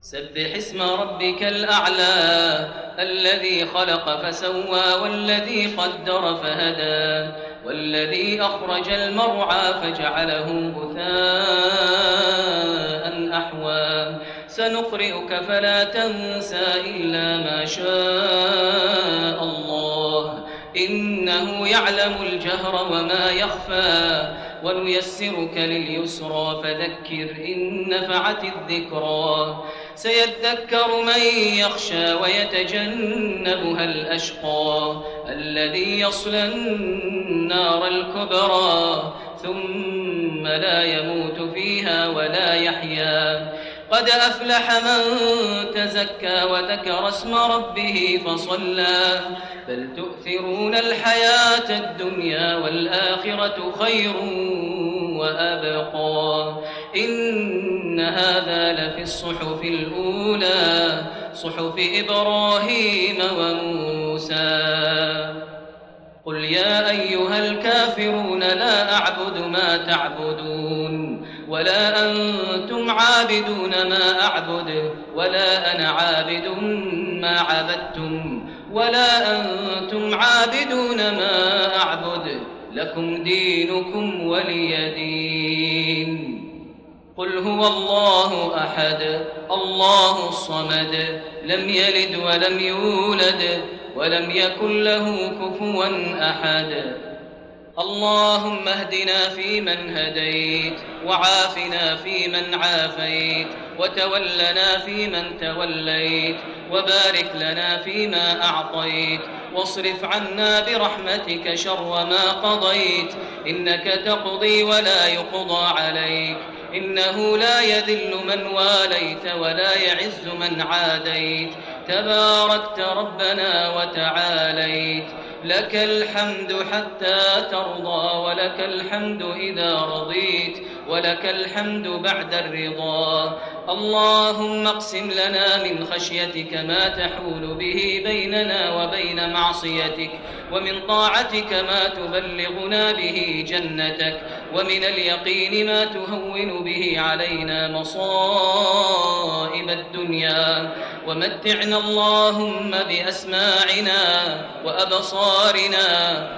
سبح اسم ربك الأعلى الذي خلق فسوى والذي قدر فهدى والذي أخرج المرعى فجعله غثاء أحوى سنقرئك فلا تنسى إلا ما شاء الله إنه يعلم الجهر وما يخفى ونيسرك لليسرى فذكر إن نفعت الذكرى سيذكر من يخشى ويتجنبها الأشقى الذي يصلى النار الكبرى ثم لا يموت فيها ولا يحيا قد أفلح من تزكى وذكر اسم ربه فصلى بل تؤثرون الحياة الدنيا والآخرة خير وأبقى إن هذا لفي الصحف الأولى صحف إبراهيم وموسى قل يا أيها الكافرون لا أعبد ما تعبدون ولا أنتم عابدون ما أعبد ولا أنا عابد ما عبدتم ولا أنتم عابدون ما أعبد لكم دينكم ولي دين قل هو الله أحد الله الصمد لم يلد ولم يولد ولم يكن له كفوا أحد اللهم اهدنا فيمن هديت وعافنا فيمن عافيت وتولنا فيمن توليت وبارك لنا فيما أعطيت واصرف عنا برحمتك شر ما قضيت إنك تقضي ولا يقضى عليك إنه لا يذل من واليت ولا يعز من عاديت تباركت ربنا وتعاليت لك الحمد حتى ترضى ولك الحمد إذا رضيت ولك الحمد بعد الرضا اللهم اقسم لنا من خشيتك ما تحول به بيننا وبين معصيتك ومن طاعتك ما تبلغنا به جنتك ومن اليقين ما تهون به علينا مصائب الدنيا ومتعنا اللهم بأسماعنا وأبصارنا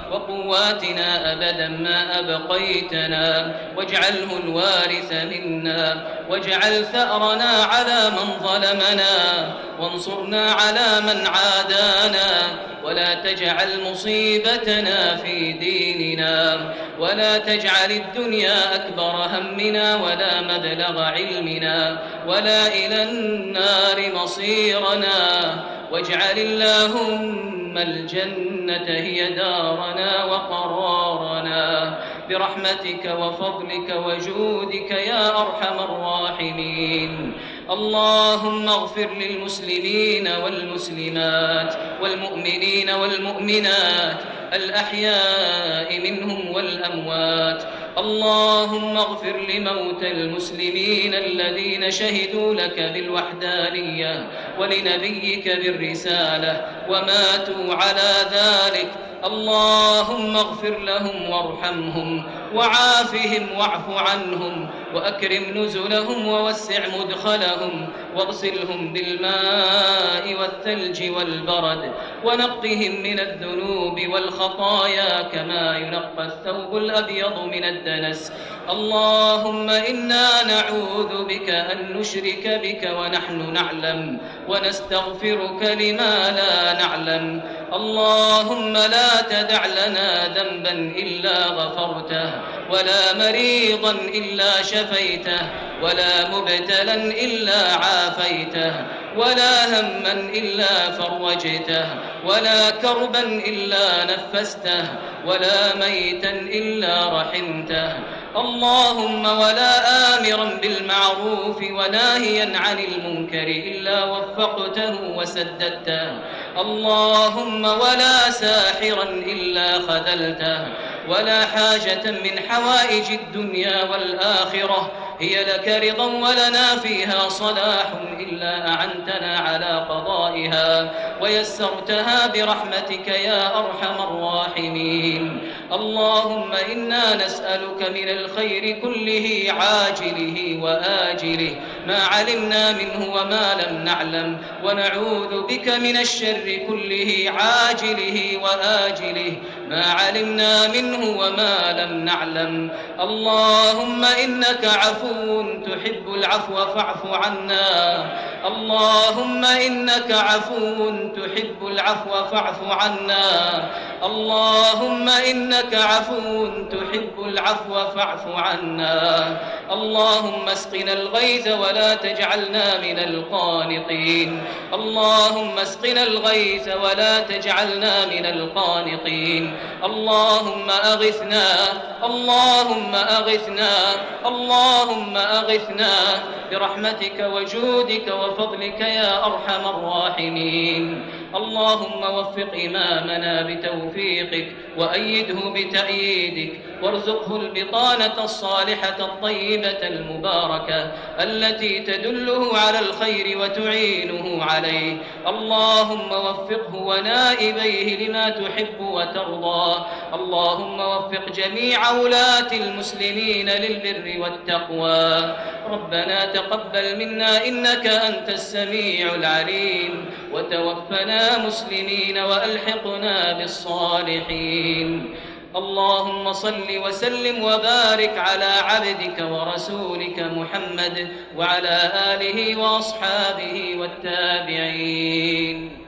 وقواتنا أبدا ما أبقيتنا واجعله الوارث منا واجعل ثأرنا على من ظلمنا وانصرنا على من عادانا ولا تجعل مصيبتنا في ديننا ولا تجعل الدنيا أكبر همنا ولا مبلغ علمنا ولا إلى النار مصيرنا واجعل اللهم الجنة هي دارنا وقرارنا برحمتك وفضلك وجودك يا أرحم الراحمين اللهم اغفر للمسلمين والمسلمات والمؤمنين والمؤمنات الأحياء منهم والأموات اللهم اغفر لموتى المسلمين الذين شهدوا لك بالوحدانية ولنبيك بالرسالة وماتوا على ذلك اللهم اغفر لهم وارحمهم وعافهم واعف عنهم وأكرم نزلهم ووسع مدخلهم واغسلهم بالماء والثلج والبرد ونقهم من الذنوب والخطايا كما ينقى الثوب الأبيض من الدنس اللهم إنا نعوذ بك أن نشرك بك ونحن نعلم ونستغفرك لما لا نعلم اللهم لا تدع لنا ذنبا إلا غفرته ولا مريضا إلا شفيته ولا مبتلا إلا عافيته ولا هما إلا فرجته ولا كربا إلا نفسته ولا ميتا إلا رحمته اللهم ولا آمرا بالمعروف وناهيا عن المنكر إلا وفقته وسددته اللهم ولا ساحرا إلا خذلته ولا حاجة من حوائج الدنيا والآخرة هي لك رضا ولنا فيها صلاح إلا أعنتنا على قضائها ويسرتها برحمتك يا أرحم الراحمين اللهم إنا نسألك من الخير كله عاجله وآجله ما علمنا منه وما لم نعلم، ونعوذ بك من الشر كله عاجله وآجله ما علمنا منه وما لم نعلم. اللهم إنك عفو تحب العفو فاعف عنا. اللهم إنك عفو تحب العفو فاعف عنا. اللهم إنك عفو تحب العفو فاعف عنا. اللهم اسقنا الغيث ولا تجعلنا من القانطين. اللهم اسقنا الغيث ولا تجعلنا من القانطين. اللهم أغثنا. اللهم أغثنا. اللهم أغثنا برحمتك وجودك وفضلك يا أرحم الراحمين. اللهم وفق إمامنا بتوفيقك وأيده بتأييدك، وارزقه البطانة الصالحة الطيبة المباركة التي تدله على الخير وتعينه عليه. اللهم وفقه ونائبيه لما تحب وترضى. اللهم وفق جميع ولاة المسلمين للبر والتقوى. ربنا تقبل منا إنك أنت السميع العليم، وتوفنا مسلمين وألحقنا بالصالحين. اللهم صل وسلم وبارك على عبدك ورسولك محمد وعلى آله وأصحابه والتابعين.